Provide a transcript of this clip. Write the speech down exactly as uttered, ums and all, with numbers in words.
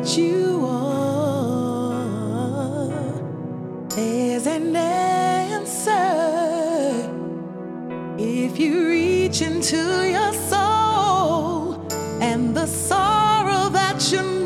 what you are. There's an answer if you reach into your soul, and the sorrow that you